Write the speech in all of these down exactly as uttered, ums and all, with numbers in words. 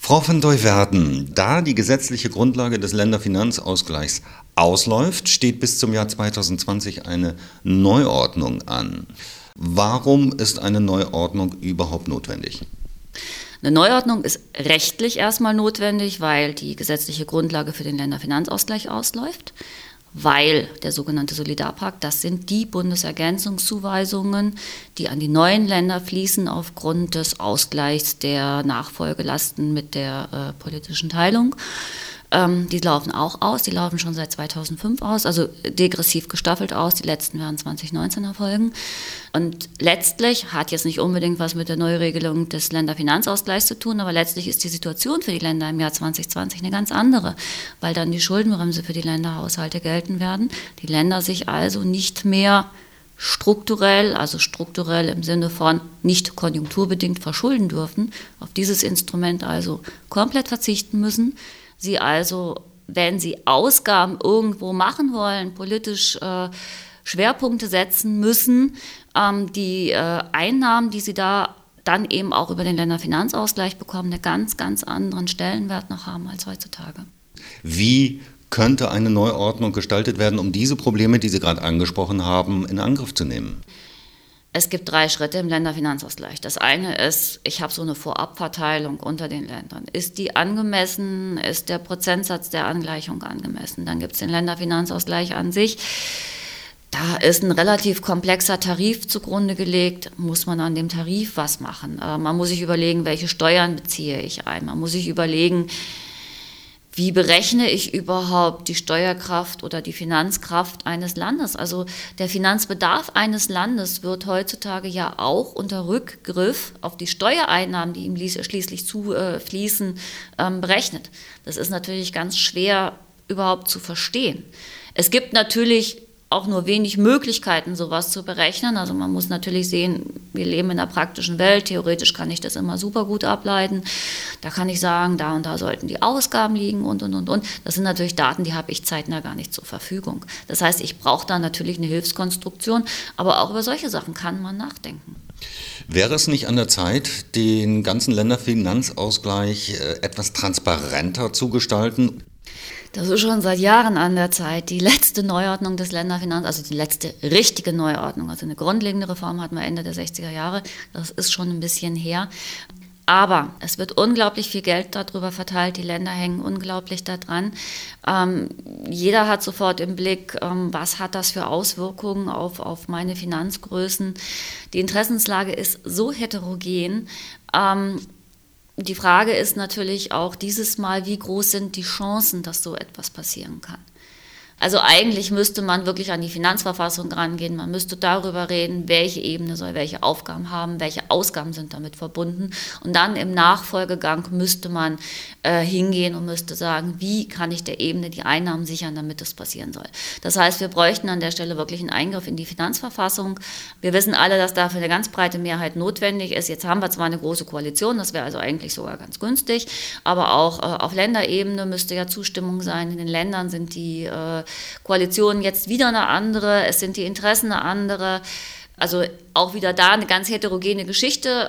Frau van Duyverden, da die gesetzliche Grundlage des Länderfinanzausgleichs ausläuft, steht bis zum Jahr zweitausendzwanzig eine Neuordnung an. Warum ist eine Neuordnung überhaupt notwendig? Eine Neuordnung ist rechtlich erstmal notwendig, weil die gesetzliche Grundlage für den Länderfinanzausgleich ausläuft, weil der sogenannte Solidarpakt, das sind die Bundesergänzungszuweisungen, die an die neuen Länder fließen aufgrund des Ausgleichs der Nachfolgelasten mit der äh, politischen Teilung. Ähm, die laufen auch aus, die laufen schon seit zweitausendfünf aus, also degressiv gestaffelt aus, die letzten werden zwanzig neunzehn erfolgen. Und letztlich hat jetzt nicht unbedingt was mit der Neuregelung des Länderfinanzausgleichs zu tun, aber letztlich ist die Situation für die Länder im Jahr zwanzig zwanzig eine ganz andere, weil dann die Schuldenbremse für die Länderhaushalte gelten werden, die Länder sich also nicht mehr strukturell, also strukturell im Sinne von nicht konjunkturbedingt verschulden dürfen, auf dieses Instrument also komplett verzichten müssen. Sie also, wenn sie Ausgaben irgendwo machen wollen, politisch äh, Schwerpunkte setzen müssen, ähm, die äh, Einnahmen, die sie da dann eben auch über den Länderfinanzausgleich bekommen, einen ganz, ganz anderen Stellenwert noch haben als heutzutage. Wie könnte eine Neuordnung gestaltet werden, um diese Probleme, die Sie gerade angesprochen haben, in Angriff zu nehmen? Es gibt drei Schritte im Länderfinanzausgleich. Das eine ist, ich habe so eine Vorabverteilung unter den Ländern. Ist die angemessen? Ist der Prozentsatz der Angleichung angemessen? Dann gibt es den Länderfinanzausgleich an sich. Da ist ein relativ komplexer Tarif zugrunde gelegt. Muss man an dem Tarif was machen? Man muss sich überlegen, welche Steuern beziehe ich ein. Man muss sich überlegen, wie berechne ich überhaupt die Steuerkraft oder die Finanzkraft eines Landes? Also der Finanzbedarf eines Landes wird heutzutage ja auch unter Rückgriff auf die Steuereinnahmen, die ihm schließlich zufließen, berechnet. Das ist natürlich ganz schwer überhaupt zu verstehen. Es gibt natürlich auch nur wenig Möglichkeiten, sowas zu berechnen. Also man muss natürlich sehen, wir leben in einer praktischen Welt. Theoretisch kann ich das immer super gut ableiten. Da kann ich sagen, da und da sollten die Ausgaben liegen und, und, und, und. Das sind natürlich Daten, die habe ich zeitnah gar nicht zur Verfügung. Das heißt, ich brauche da natürlich eine Hilfskonstruktion, aber auch über solche Sachen kann man nachdenken. Wäre es nicht an der Zeit, den ganzen Länderfinanzausgleich etwas transparenter zu gestalten? Das ist schon seit Jahren an der Zeit. Die letzte Neuordnung des Länderfinanz, also die letzte richtige Neuordnung, also eine grundlegende Reform hatten wir Ende der sechziger Jahre, das ist schon ein bisschen her. Aber es wird unglaublich viel Geld darüber verteilt, die Länder hängen unglaublich daran. Ähm, jeder hat sofort im Blick, ähm, was hat das für Auswirkungen auf, auf meine Finanzgrößen. Die Interessenslage ist so heterogen. Ähm, Die Frage ist natürlich auch dieses Mal, wie groß sind die Chancen, dass so etwas passieren kann. Also eigentlich müsste man wirklich an die Finanzverfassung rangehen, man müsste darüber reden, welche Ebene soll welche Aufgaben haben, welche Ausgaben sind damit verbunden und dann im Nachfolgegang müsste man äh, hingehen und müsste sagen, wie kann ich der Ebene die Einnahmen sichern, damit das passieren soll. Das heißt, wir bräuchten an der Stelle wirklich einen Eingriff in die Finanzverfassung. Wir wissen alle, dass dafür eine ganz breite Mehrheit notwendig ist. Jetzt haben wir zwar eine große Koalition, das wäre also eigentlich sogar ganz günstig, aber auch äh, auf Länderebene müsste ja Zustimmung sein. In den Ländern sind die äh, Koalition jetzt wieder eine andere, es sind die Interessen eine andere, also auch wieder da eine ganz heterogene Geschichte.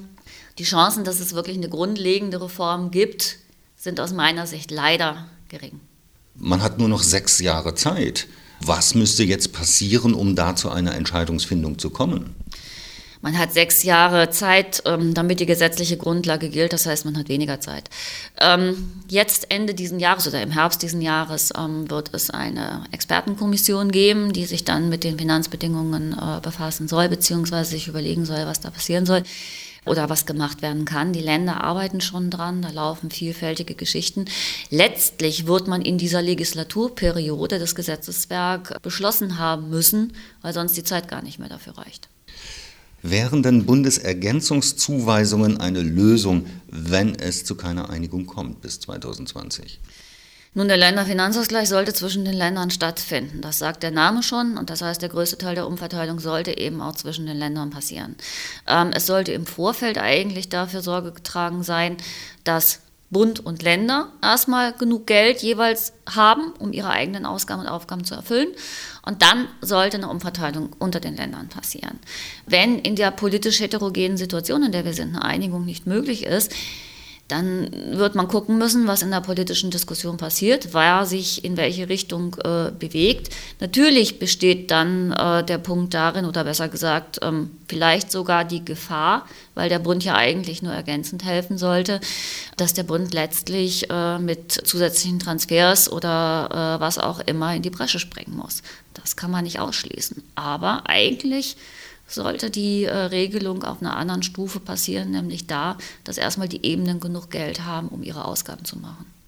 Die Chancen, dass es wirklich eine grundlegende Reform gibt, sind aus meiner Sicht leider gering. Man hat nur noch sechs Jahre Zeit. Was müsste jetzt passieren, um da zu einer Entscheidungsfindung zu kommen? Man hat sechs Jahre Zeit, damit die gesetzliche Grundlage gilt, das heißt, man hat weniger Zeit. Jetzt Ende diesen Jahres oder im Herbst diesen Jahres wird es eine Expertenkommission geben, die sich dann mit den Finanzbedingungen befassen soll, beziehungsweise sich überlegen soll, was da passieren soll oder was gemacht werden kann. Die Länder arbeiten schon dran, da laufen vielfältige Geschichten. Letztlich wird man in dieser Legislaturperiode das Gesetzeswerk beschlossen haben müssen, weil sonst die Zeit gar nicht mehr dafür reicht. Wären denn Bundesergänzungszuweisungen eine Lösung, wenn es zu keiner Einigung kommt bis zweitausendzwanzig? Nun, der Länderfinanzausgleich sollte zwischen den Ländern stattfinden. Das sagt der Name schon und das heißt, der größte Teil der Umverteilung sollte eben auch zwischen den Ländern passieren. Ähm, es sollte im Vorfeld eigentlich dafür Sorge getragen sein, dass Bund und Länder erstmal genug Geld jeweils haben, um ihre eigenen Ausgaben und Aufgaben zu erfüllen. Und dann sollte eine Umverteilung unter den Ländern passieren. Wenn in der politisch heterogenen Situation, in der wir sind, eine Einigung nicht möglich ist, Dann wird man gucken müssen, was in der politischen Diskussion passiert, wer sich in welche Richtung äh, bewegt. Natürlich besteht dann äh, der Punkt darin, oder besser gesagt, ähm, vielleicht sogar die Gefahr, weil der Bund ja eigentlich nur ergänzend helfen sollte, dass der Bund letztlich äh, mit zusätzlichen Transfers oder äh, was auch immer in die Bresche springen muss. Das kann man nicht ausschließen. Aber eigentlich sollte die äh, Regelung auf einer anderen Stufe passieren, nämlich da, dass erstmal die Ebenen genug Geld haben, um ihre Ausgaben zu machen.